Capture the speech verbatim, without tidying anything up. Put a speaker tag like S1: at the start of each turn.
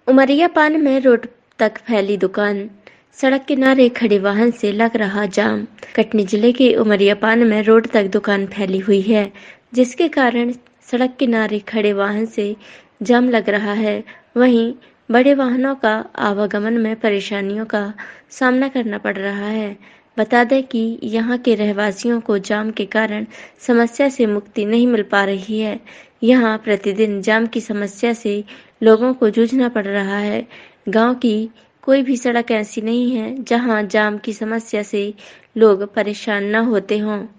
S1: उमरिया पान में रोड तक फैली दुकान, सड़क किनारे खड़े वाहन से लग रहा जाम। कटनी जिले के उमरिया पान में रोड तक दुकान फैली हुई है, जिसके कारण सड़क किनारे खड़े वाहन से जाम लग रहा है। वहीं बड़े वाहनों का आवागमन में परेशानियों का सामना करना पड़ रहा है। बता दें कि यहाँ के रहवासियों को जाम के कारण समस्या से मुक्ति नहीं मिल पा रही है। यहाँ प्रतिदिन जाम की समस्या से लोगों को जूझना पड़ रहा है। गांव की कोई भी सड़क ऐसी नहीं है जहां जाम की समस्या से लोग परेशान न होते हों।